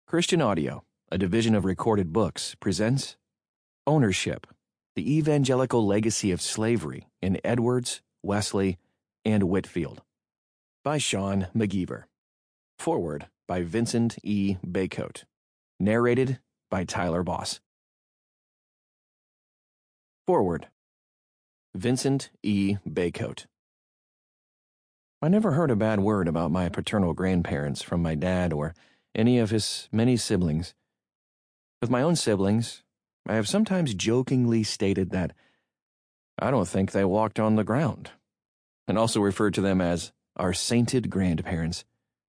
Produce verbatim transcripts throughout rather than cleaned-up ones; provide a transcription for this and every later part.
Christian Audio, a division of Recorded Books, presents Ownership, the Evangelical Legacy of Slavery in Edwards, Wesley, and Whitefield, by Sean McGeever. Foreword by Vincent E. Baycote. Narrated by Tyler Boss. Foreword. Vincent E. Baycote. I never heard a bad word about my paternal grandparents from my dad or any of his many siblings. With my own siblings, I have sometimes jokingly stated that I don't think they walked on the ground, and also referred to them as our sainted grandparents.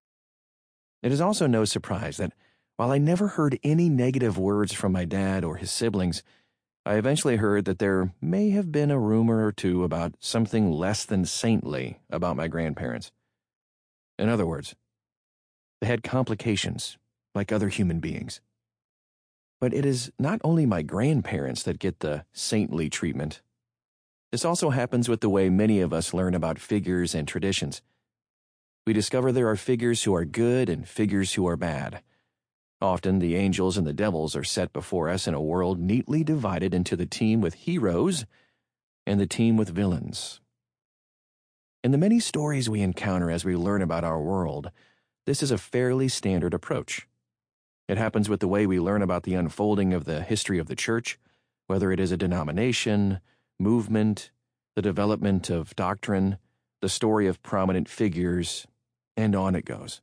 It is also no surprise that while I never heard any negative words from my dad or his siblings, I eventually heard that there may have been a rumor or two about something less than saintly about my grandparents. In other words, they had complications, like other human beings. But it is not only my grandparents that get the saintly treatment. This also happens with the way many of us learn about figures and traditions. We discover there are figures who are good and figures who are bad. Often the angels and the devils are set before us in a world neatly divided into the team with heroes and the team with villains. In the many stories we encounter as we learn about our world, this is a fairly standard approach. It happens with the way we learn about the unfolding of the history of the church, whether it is a denomination, movement, the development of doctrine, the story of prominent figures, and on it goes.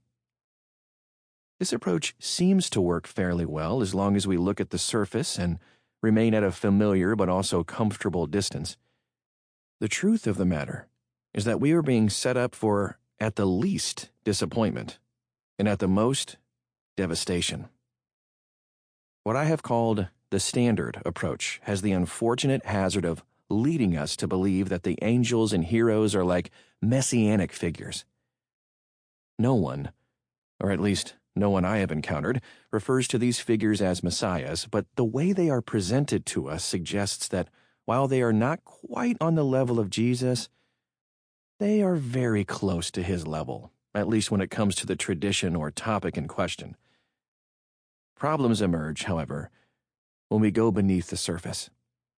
This approach seems to work fairly well as long as we look at the surface and remain at a familiar but also comfortable distance. The truth of the matter is that we are being set up for, at the least, disappointment, and at the most, devastation. What I have called the standard approach has the unfortunate hazard of leading us to believe that the angels and heroes are like messianic figures. No one, or at least no one I have encountered, refers to these figures as messiahs, but the way they are presented to us suggests that while they are not quite on the level of Jesus, they are very close to his level, at least when it comes to the tradition or topic in question. Problems emerge, however, when we go beneath the surface.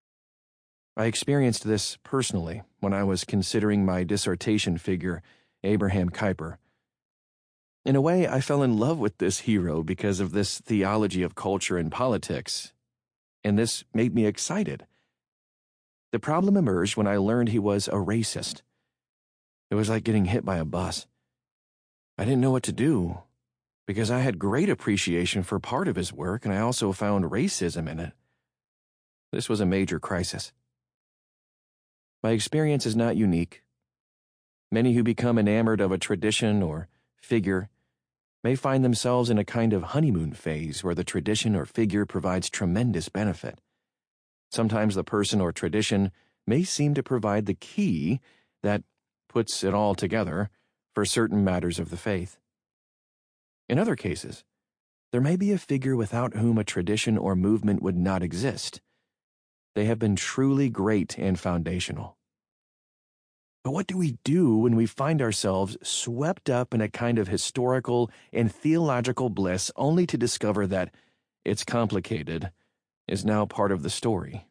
I experienced this personally when I was considering my dissertation figure, Abraham Kuyper. In a way, I fell in love with this hero because of this theology of culture and politics, and this made me excited. The problem emerged when I learned he was a racist. It was like getting hit by a bus. I didn't know what to do, because I had great appreciation for part of his work, and I also found racism in it. This was a major crisis. My experience is not unique. Many who become enamored of a tradition or figure may find themselves in a kind of honeymoon phase where the tradition or figure provides tremendous benefit. Sometimes the person or tradition may seem to provide the key that puts it all together for certain matters of the faith. In other cases, there may be a figure without whom a tradition or movement would not exist. They have been truly great and foundational. But what do we do when we find ourselves swept up in a kind of historical and theological bliss only to discover that it's complicated is now part of the story?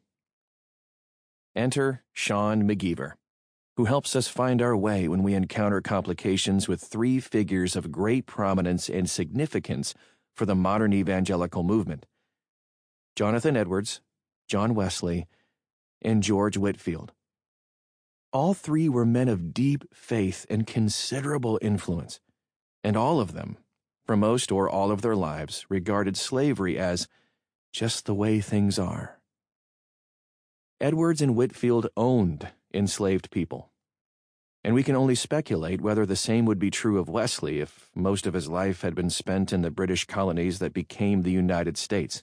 Enter Sean McGeever, who helps us find our way when we encounter complications with three figures of great prominence and significance for the modern evangelical movement: Jonathan Edwards, John Wesley, and George Whitefield. All three were men of deep faith and considerable influence, and all of them, for most or all of their lives, regarded slavery as just the way things are. Edwards and Whitefield owned enslaved people, and we can only speculate whether the same would be true of Wesley if most of his life had been spent in the British colonies that became the United States.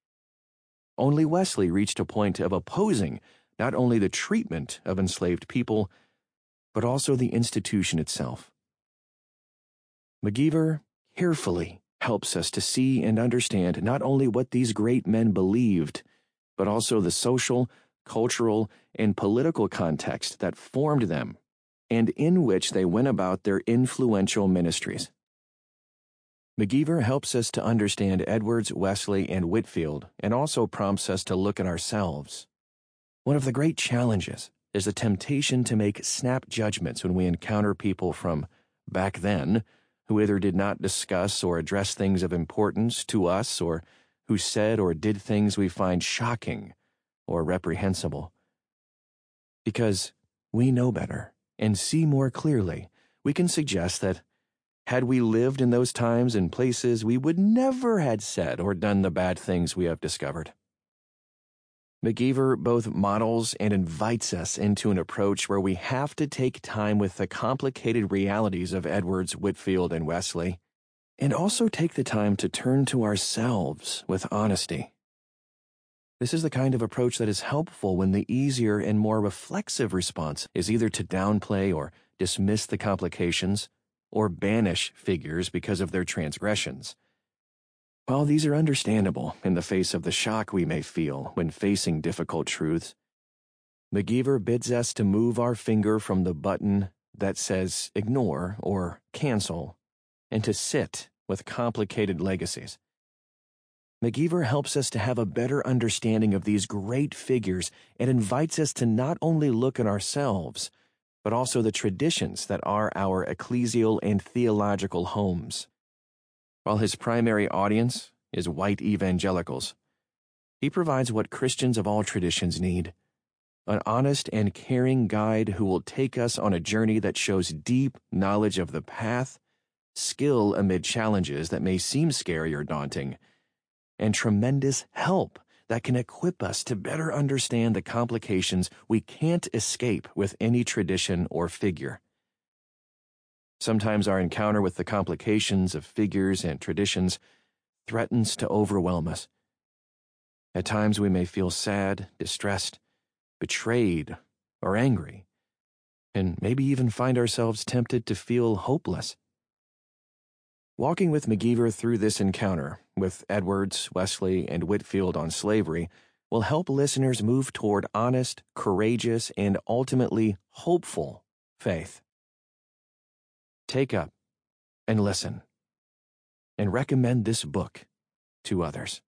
Only Wesley reached a point of opposing not only the treatment of enslaved people, but also the institution itself. McGeever carefully helps us to see and understand not only what these great men believed, but also the social, cultural, and political context that formed them and in which they went about their influential ministries. McGeever helps us to understand Edwards, Wesley, and Whitefield, and also prompts us to look at ourselves. One of the great challenges is the temptation to make snap judgments when we encounter people from back then who either did not discuss or address things of importance to us or who said or did things we find shocking or reprehensible. Because we know better and see more clearly, we can suggest that had we lived in those times and places, we would never had said or done the bad things we have discovered. McGeever both models and invites us into an approach where we have to take time with the complicated realities of Edwards, Whitefield, and Wesley, and also take the time to turn to ourselves with honesty. This is the kind of approach that is helpful when the easier and more reflexive response is either to downplay or dismiss the complications, or banish figures because of their transgressions. While these are understandable in the face of the shock we may feel when facing difficult truths, McGeever bids us to move our finger from the button that says ignore or cancel and to sit with complicated legacies. McGeever helps us to have a better understanding of these great figures and invites us to not only look at ourselves, but also the traditions that are our ecclesial and theological homes. While his primary audience is white evangelicals, he provides what Christians of all traditions need: an honest and caring guide who will take us on a journey that shows deep knowledge of the path, skill amid challenges that may seem scary or daunting, and tremendous help that can equip us to better understand the complications we can't escape with any tradition or figure. Sometimes our encounter with the complications of figures and traditions threatens to overwhelm us. At times we may feel sad, distressed, betrayed, or angry, and maybe even find ourselves tempted to feel hopeless. Walking with McGeever through this encounter with Edwards, Wesley, and Whitefield on slavery will help listeners move toward honest, courageous, and ultimately hopeful faith. Take up and listen, and recommend this book to others.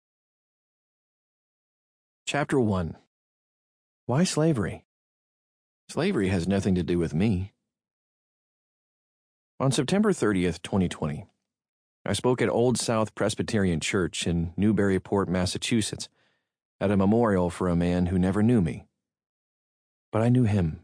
Chapter one. Why slavery? Slavery has nothing to do with me. On September thirtieth, twenty twenty, I spoke at Old South Presbyterian Church in Newburyport, Massachusetts, at a memorial for a man who never knew me. But I knew him.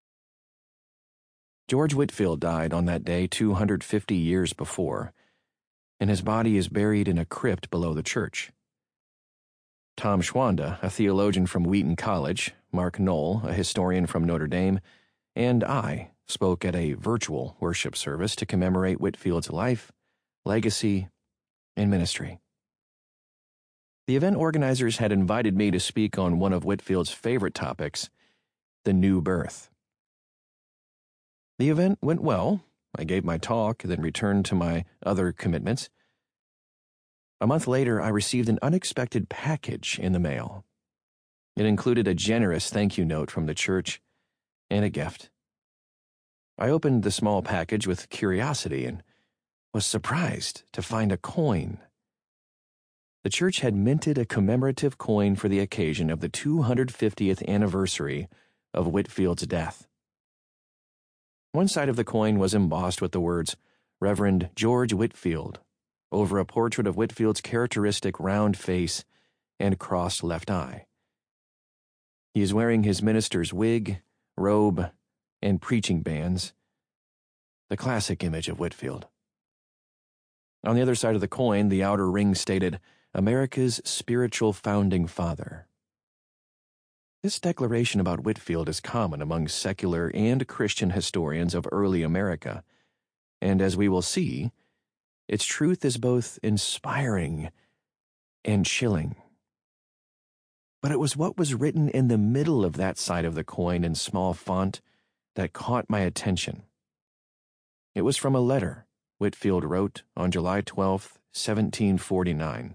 George Whitefield died on that day two hundred fifty years before, and his body is buried in a crypt below the church. Tom Schwanda, a theologian from Wheaton College, Mark Knoll, a historian from Notre Dame, and I spoke at a virtual worship service to commemorate Whitefield's life, legacy, and ministry. The event organizers had invited me to speak on one of Whitefield's favorite topics, the new birth. The event went well. I gave my talk, then returned to my other commitments. A month later, I received an unexpected package in the mail. It included a generous thank you note from the church and a gift. I opened the small package with curiosity and was surprised to find a coin. The church had minted a commemorative coin for the occasion of the two hundred fiftieth anniversary of Whitefield's death. One side of the coin was embossed with the words, Reverend George Whitefield, over a portrait of Whitefield's characteristic round face and crossed left eye. He is wearing his minister's wig, robe, and preaching bands, the classic image of Whitefield. On the other side of the coin, the outer ring stated, America's spiritual founding father. This declaration about Whitefield is common among secular and Christian historians of early America, and as we will see, its truth is both inspiring and chilling. But it was what was written in the middle of that side of the coin in small font that caught my attention. It was from a letter Whitefield wrote on July twelfth, seventeen forty-nine.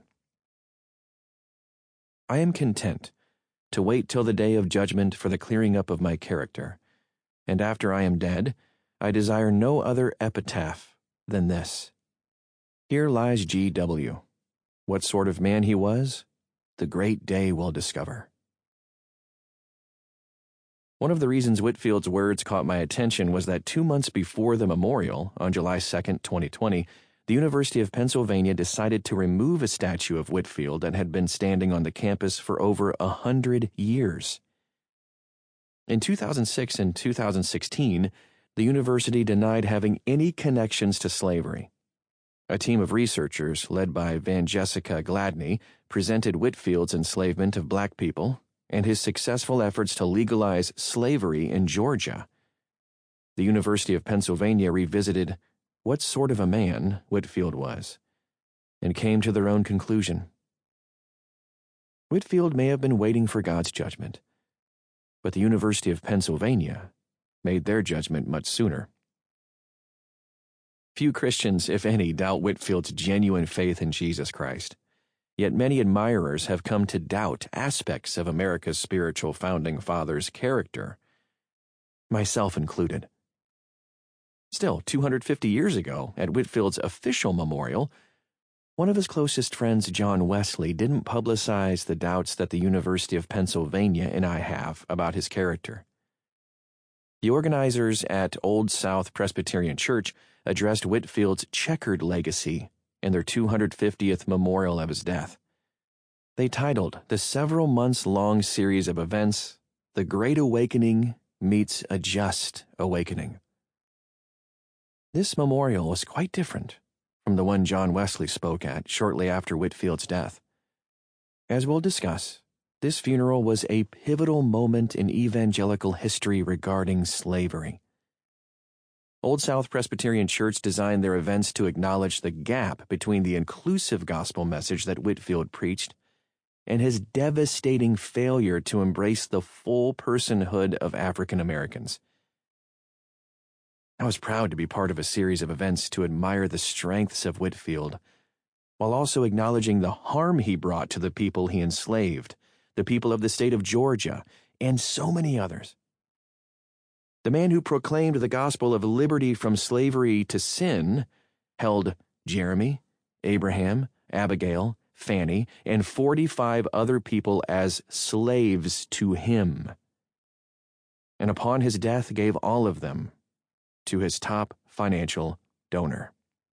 I am content to wait till the day of judgment for the clearing up of my character, and after I am dead, I desire no other epitaph than this. Here lies G W What sort of man he was, the great day will discover. One of the reasons Whitfield's words caught my attention was that two months before the memorial, on July second, twenty twenty, the University of Pennsylvania decided to remove a statue of Whitfield that had been standing on the campus for over a hundred years. In two thousand six and two thousand sixteen, the university denied having any connections to slavery. A team of researchers, led by Van Jessica Gladney, presented Whitfield's enslavement of black people and his successful efforts to legalize slavery in Georgia. The University of Pennsylvania revisited what sort of a man Whitfield was, and came to their own conclusion. Whitfield may have been waiting for God's judgment, but the University of Pennsylvania made their judgment much sooner. Few Christians, if any, doubt Whitfield's genuine faith in Jesus Christ. Yet many admirers have come to doubt aspects of America's spiritual founding fathers' character, myself included. Still, two hundred fifty years ago, at Whitfield's official memorial, one of his closest friends, John Wesley, didn't publicize the doubts that the University of Pennsylvania and I have about his character. The organizers at Old South Presbyterian Church addressed Whitfield's checkered legacy in their two hundred fiftieth memorial of his death. They titled the several months-long series of events, "The Great Awakening Meets a Just Awakening." This memorial was quite different from the one John Wesley spoke at shortly after Whitfield's death. As we'll discuss, this funeral was a pivotal moment in evangelical history regarding slavery. Old South Presbyterian Church designed their events to acknowledge the gap between the inclusive gospel message that Whitfield preached and his devastating failure to embrace the full personhood of African Americans. I was proud to be part of a series of events to admire the strengths of Whitfield, while also acknowledging the harm he brought to the people he enslaved, the people of the state of Georgia, and so many others. The man who proclaimed the gospel of liberty from slavery to sin held Jeremy, Abraham, Abigail, Fanny, and forty-five other people as slaves to him, and upon his death gave all of them to his top financial donor.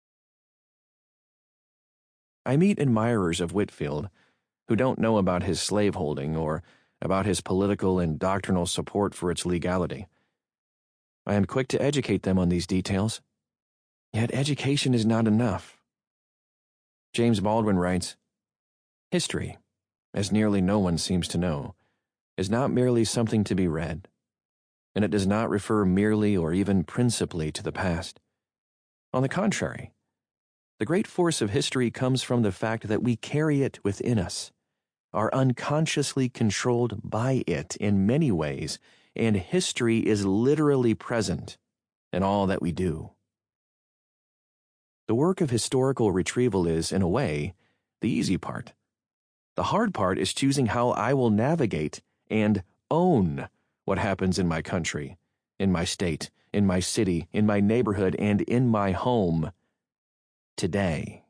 I meet admirers of Whitfield who don't know about his slaveholding or about his political and doctrinal support for its legality. I am quick to educate them on these details, yet education is not enough. James Baldwin writes, "History, as nearly no one seems to know, is not merely something to be read, and it does not refer merely or even principally to the past. On the contrary, the great force of history comes from the fact that we carry it within us, are unconsciously controlled by it in many ways, and history is literally present in all that we do." The work of historical retrieval is, in a way, the easy part. The hard part is choosing how I will navigate and own what happens in my country, in my state, in my city, in my neighborhood, and in my home today.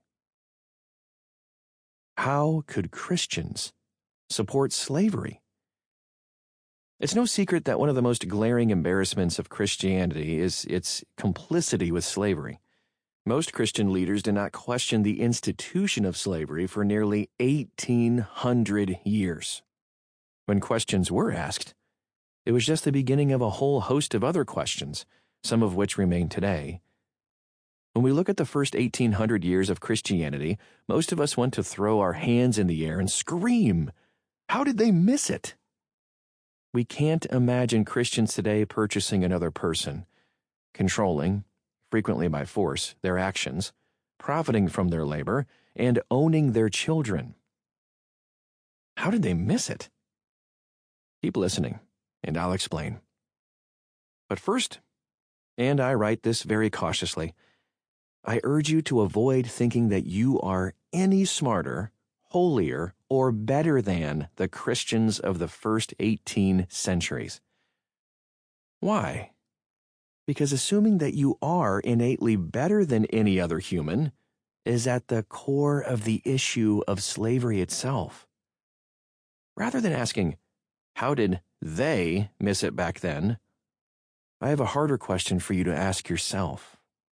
How could Christians support slavery? It's no secret that one of the most glaring embarrassments of Christianity is its complicity with slavery. Most Christian leaders did not question the institution of slavery for nearly eighteen hundred years. When questions were asked, it was just the beginning of a whole host of other questions, some of which remain today. When we look at the first eighteen hundred years of Christianity, most of us want to throw our hands in the air and scream, "How did they miss it?" We can't imagine Christians today purchasing another person, controlling, frequently by force, their actions, profiting from their labor, and owning their children. How did they miss it? Keep listening, and I'll explain. But first, and I write this very cautiously, I urge you to avoid thinking that you are any smarter, holier, or better than the Christians of the first eighteen centuries. Why? Because assuming that you are innately better than any other human is at the core of the issue of slavery itself. Rather than asking, how did they miss it back then? I have a harder question for you to ask yourself.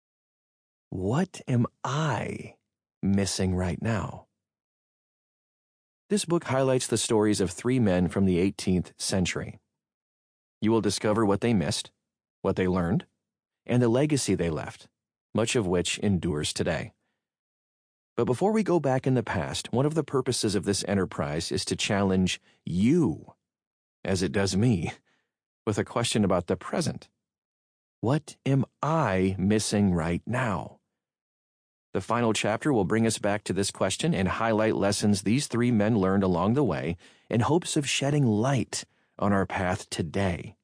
What am I missing right now? This book highlights the stories of three men from the eighteenth century. You will discover what they missed, what they learned, and the legacy they left, much of which endures today. But before we go back in the past, one of the purposes of this enterprise is to challenge you, as it does me, with a question about the present. What am I missing right now? The final chapter will bring us back to this question and highlight lessons these three men learned along the way in hopes of shedding light on our path today.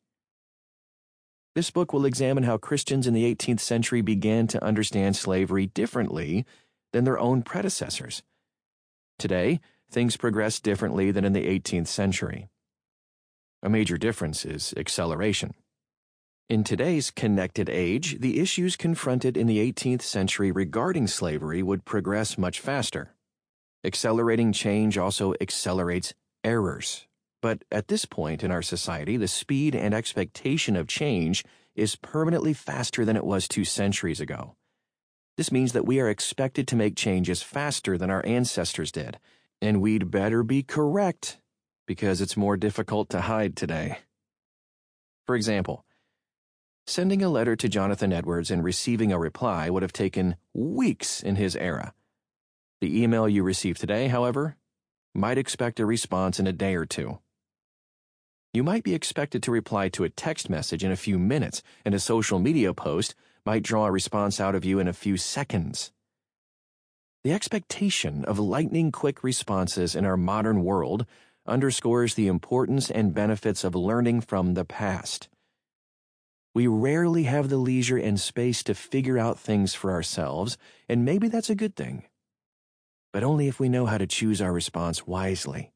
This book will examine how Christians in the eighteenth century began to understand slavery differently than their own predecessors. Today, things progress differently than in the eighteenth century. A major difference is acceleration. In today's connected age, the issues confronted in the eighteenth century regarding slavery would progress much faster. Accelerating change also accelerates errors. But at this point in our society, the speed and expectation of change is permanently faster than it was two centuries ago. This means that we are expected to make changes faster than our ancestors did, and we'd better be correct because it's more difficult to hide today. For example, sending a letter to Jonathan Edwards and receiving a reply would have taken weeks in his era. The email you receive today, however, might expect a response in a day or two. You might be expected to reply to a text message in a few minutes, and a social media post might draw a response out of you in a few seconds. The expectation of lightning-quick responses in our modern world underscores the importance and benefits of learning from the past. We rarely have the leisure and space to figure out things for ourselves, and maybe that's a good thing. But only if we know how to choose our response wisely.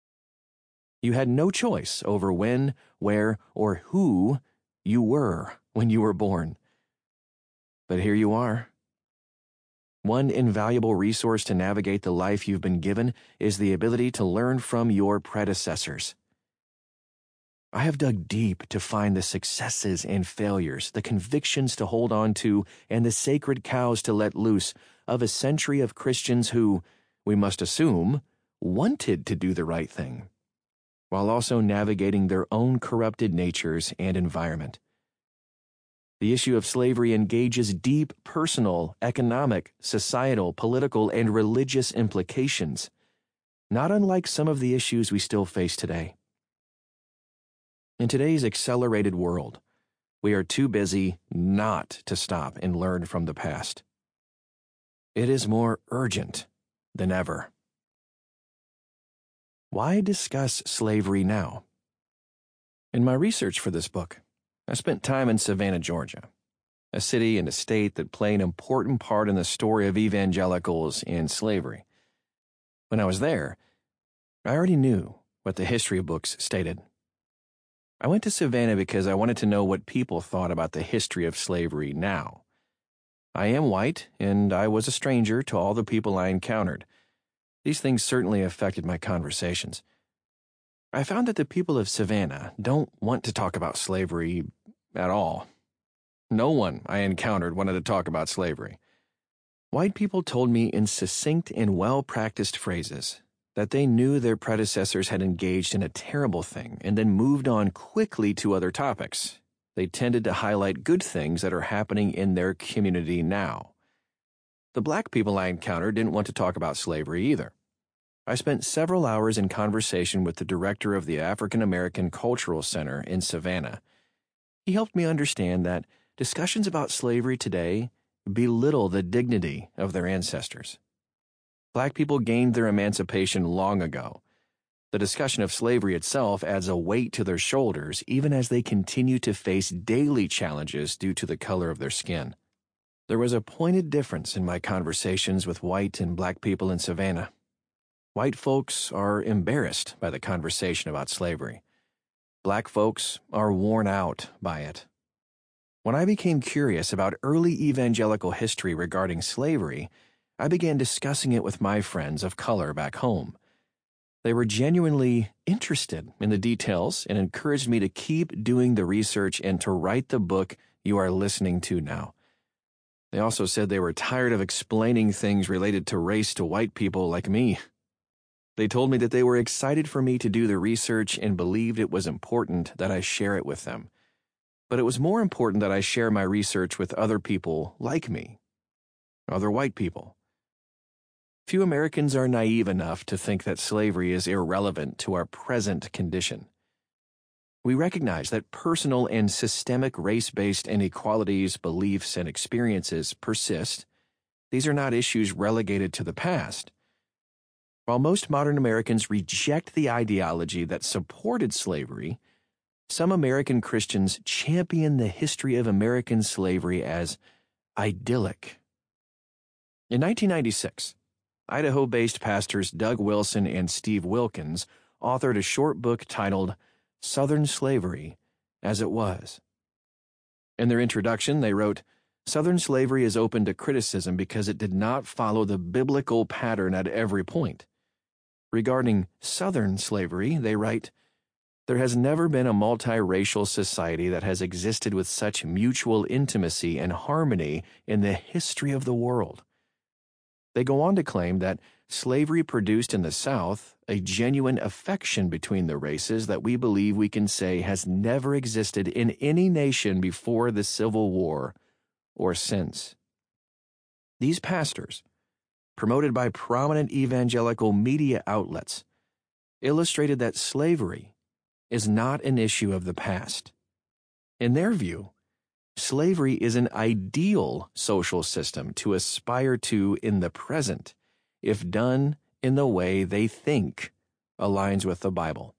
You had no choice over when, where, or who you were when you were born. But here you are. One invaluable resource to navigate the life you've been given is the ability to learn from your predecessors. I have dug deep to find the successes and failures, the convictions to hold on to, and the sacred cows to let loose of a century of Christians who, we must assume, wanted to do the right thing, while also navigating their own corrupted natures and environment. The issue of slavery engages deep personal, economic, societal, political, and religious implications, not unlike some of the issues we still face today. In today's accelerated world, we are too busy not to stop and learn from the past. It is more urgent than ever. Why discuss slavery now? In my research for this book, I spent time in Savannah, Georgia, a city and a state that play an important part in the story of evangelicals and slavery. When I was there, I already knew what the history books stated. I went to Savannah because I wanted to know what people thought about the history of slavery now. I am white, and I was a stranger to all the people I encountered. These things certainly affected my conversations. I found that the people of Savannah don't want to talk about slavery at all. No one I encountered wanted to talk about slavery. White people told me in succinct and well-practiced phrases that they knew their predecessors had engaged in a terrible thing and then moved on quickly to other topics. They tended to highlight good things that are happening in their community now. The black people I encountered didn't want to talk about slavery either. I spent several hours in conversation with the director of the African American Cultural Center in Savannah. He helped me understand that discussions about slavery today belittle the dignity of their ancestors. Black people gained their emancipation long ago. The discussion of slavery itself adds a weight to their shoulders even as they continue to face daily challenges due to the color of their skin. There was a pointed difference in my conversations with white and black people in Savannah. White folks are embarrassed by the conversation about slavery. Black folks are worn out by it. When I became curious about early evangelical history regarding slavery, I began discussing it with my friends of color back home. They were genuinely interested in the details and encouraged me to keep doing the research and to write the book you are listening to now. They also said they were tired of explaining things related to race to white people like me. They told me that they were excited for me to do the research and believed it was important that I share it with them. But it was more important that I share my research with other people like me, other white people. Few Americans are naive enough to think that slavery is irrelevant to our present condition. We recognize that personal and systemic race-based inequalities, beliefs, and experiences persist. These are not issues relegated to the past. While most modern Americans reject the ideology that supported slavery, some American Christians champion the history of American slavery as idyllic. In nineteen ninety-six, Idaho-based pastors Doug Wilson and Steve Wilkins authored a short book titled Southern Slavery as It Was. In their introduction, they wrote, "Southern slavery is open to criticism because it did not follow the biblical pattern at every point." Regarding Southern slavery, they write, "There has never been a multiracial society that has existed with such mutual intimacy and harmony in the history of the world." They go on to claim that slavery produced in the South a genuine affection between the races that we believe we can say has never existed in any nation before the Civil War or since. These pastors, promoted by prominent evangelical media outlets, illustrated that slavery is not an issue of the past. In their view, slavery is an ideal social system to aspire to in the present, if done in the way they think aligns with the Bible.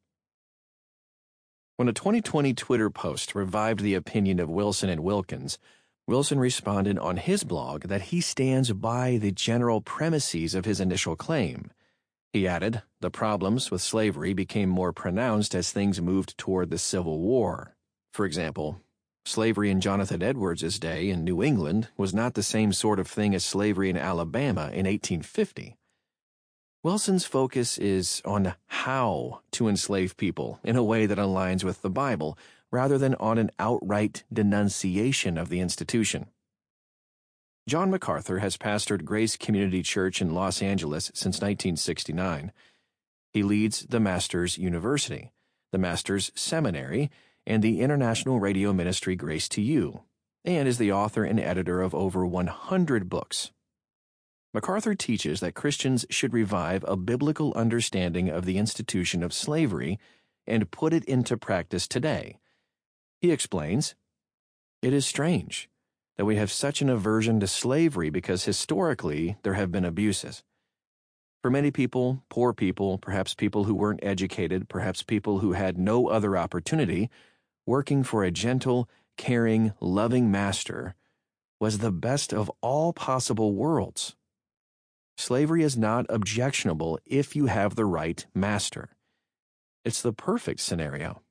When a twenty twenty Twitter post revived the opinion of Wilson and Wilkins, Wilson responded on his blog that he stands by the general premises of his initial claim. He added, the problems with slavery became more pronounced as things moved toward the Civil War. For example, slavery in Jonathan Edwards' day in New England was not the same sort of thing as slavery in Alabama in eighteen fifty. Wilson's focus is on how to enslave people in a way that aligns with the Bible, rather than on an outright denunciation of the institution. John MacArthur has pastored Grace Community Church in Los Angeles since nineteen sixty-nine. He leads the Masters University, the Masters Seminary, and the international radio ministry Grace to You, and is the author and editor of over one hundred books. MacArthur teaches that Christians should revive a biblical understanding of the institution of slavery and put it into practice today. He explains, "It is strange that we have such an aversion to slavery because historically there have been abuses. For many people, poor people, perhaps people who weren't educated, perhaps people who had no other opportunity, working for a gentle, caring, loving master was the best of all possible worlds. Slavery is not objectionable if you have the right master. It's the perfect scenario."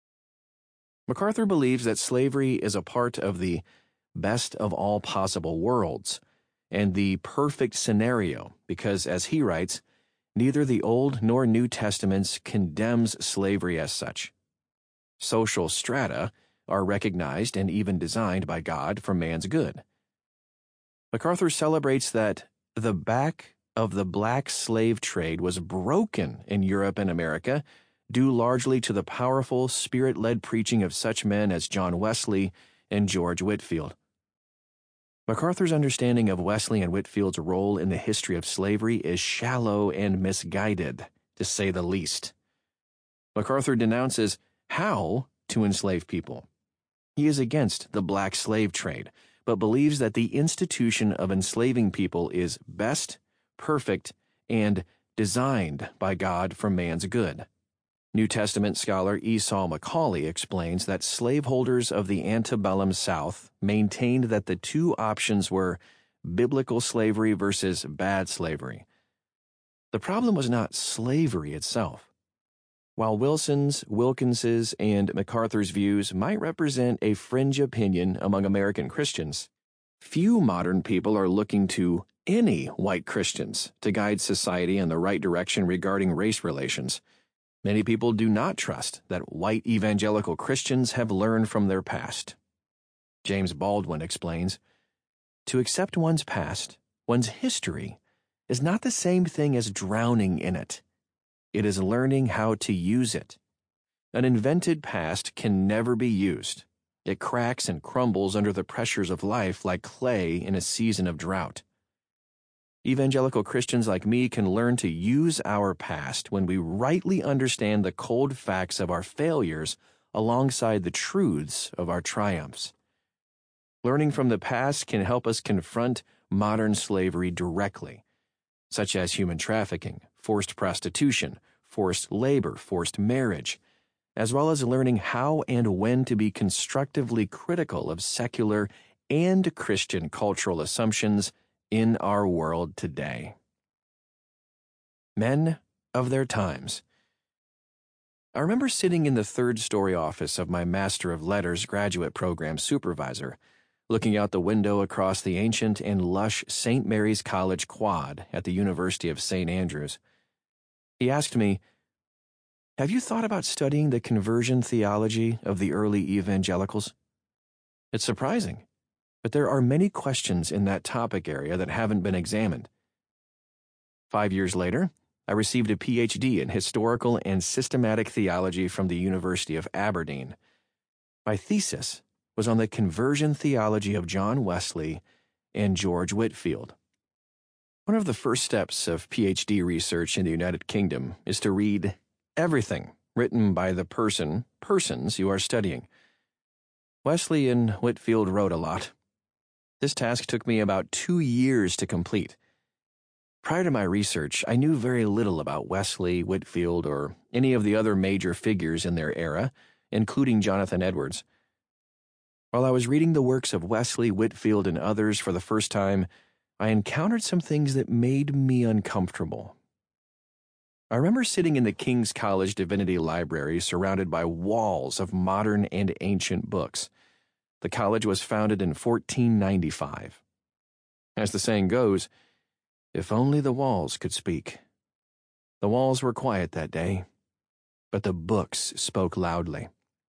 MacArthur believes that slavery is a part of the best of all possible worlds and the perfect scenario because, as he writes, neither the Old nor New Testaments condemns slavery as such. Social strata are recognized and even designed by God for man's good. MacArthur celebrates that the back of the black slave trade was broken in Europe and America due largely to the powerful, spirit-led preaching of such men as John Wesley and George Whitefield. MacArthur's understanding of Wesley and Whitefield's role in the history of slavery is shallow and misguided, to say the least. MacArthur denounces how to enslave people. He is against the black slave trade, but believes that the institution of enslaving people is best, perfect, and designed by God for man's good. New Testament scholar Esau Macaulay explains that slaveholders of the antebellum South maintained that the two options were biblical slavery versus bad slavery. The problem was not slavery itself. While Wilson's, Wilkins's, and MacArthur's views might represent a fringe opinion among American Christians, few modern people are looking to any white Christians to guide society in the right direction regarding race relations. Many people do not trust that white evangelical Christians have learned from their past. James Baldwin explains, "To accept one's past, one's history, is not the same thing as drowning in it. It is learning how to use it. An invented past can never be used. It cracks and crumbles under the pressures of life like clay in a season of drought. Evangelical Christians like me can learn to use our past when we rightly understand the cold facts of our failures alongside the truths of our triumphs. Learning from the past can help us confront modern slavery directly, such as human trafficking, forced prostitution, forced labor, forced marriage, as well as learning how and when to be constructively critical of secular and Christian cultural assumptions in our world today." Men of their times. I remember sitting in the third-story office of my Master of Letters graduate program supervisor, looking out the window across the ancient and lush Saint Mary's College quad at the University of Saint Andrews. He asked me, "Have you thought about studying the conversion theology of the early evangelicals? It's surprising, but there are many questions in that topic area that haven't been examined." Five years later, I received a P H D in historical and systematic theology from the University of Aberdeen. My thesis was on the conversion theology of John Wesley and George Whitefield. One of the first steps of P H D research in the United Kingdom is to read everything written by the person, persons you are studying. Wesley and Whitefield wrote a lot. This task took me about two years to complete. Prior to my research, I knew very little about Wesley, Whitefield, or any of the other major figures in their era, including Jonathan Edwards. While I was reading the works of Wesley, Whitefield, and others for the first time, I encountered some things that made me uncomfortable. I remember sitting in the King's College Divinity Library surrounded by walls of modern and ancient books. The college was founded in fourteen ninety-five. As the saying goes, if only the walls could speak. The walls were quiet that day, but the books spoke loudly.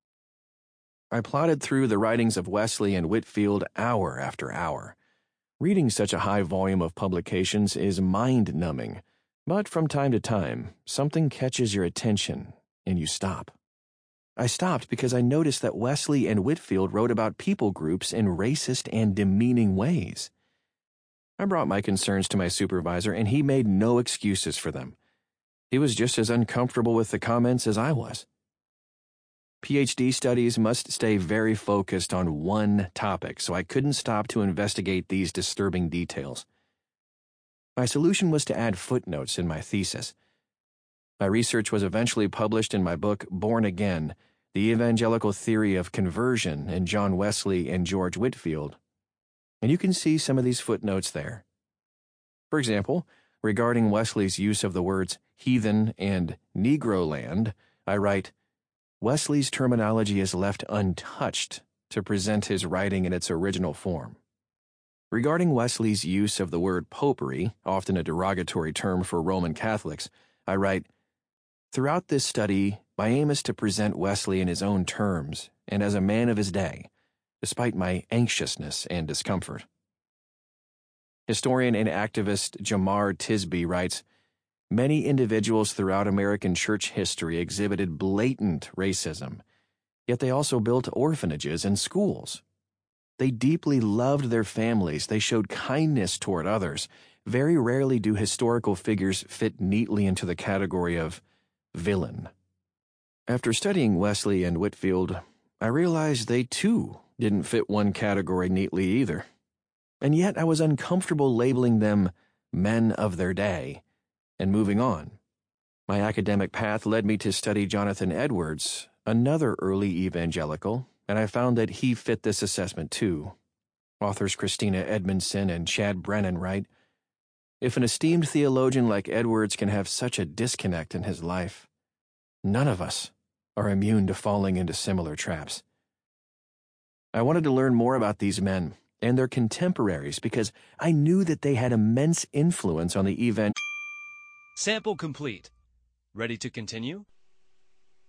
I plodded through the writings of Wesley and Whitefield hour after hour. Reading such a high volume of publications is mind-numbing, but from time to time, something catches your attention and you stop. I stopped because I noticed that Wesley and Whitefield wrote about people groups in racist and demeaning ways. I brought my concerns to my supervisor, and he made no excuses for them. He was just as uncomfortable with the comments as I was. P H D studies must stay very focused on one topic, so I couldn't stop to investigate these disturbing details. My solution was to add footnotes in my thesis. My research was eventually published in my book, Born Again, The Evangelical Theory of Conversion in John Wesley and George Whitefield, and you can see some of these footnotes there. For example, regarding Wesley's use of the words heathen and Negro land, I write, Wesley's terminology is left untouched to present his writing in its original form. Regarding Wesley's use of the word popery, often a derogatory term for Roman Catholics, I write, throughout this study, my aim is to present Wesley in his own terms and as a man of his day, despite my anxiousness and discomfort. Historian and activist Jemar Tisby writes, many individuals throughout American church history exhibited blatant racism, yet they also built orphanages and schools. They deeply loved their families. They showed kindness toward others. Very rarely do historical figures fit neatly into the category of villain. After studying Wesley and Whitefield, I realized they too didn't fit one category neatly either. And yet I was uncomfortable labeling them men of their day and moving on. My academic path led me to study Jonathan Edwards, another early evangelical, and I found that he fit this assessment too. Authors Christina Edmondson and Chad Brennan write, if an esteemed theologian like Edwards can have such a disconnect in his life, none of us are immune to falling into similar traps. I wanted to learn more about these men, and their contemporaries because I knew that they had immense influence on the event. Sample complete. Ready to continue?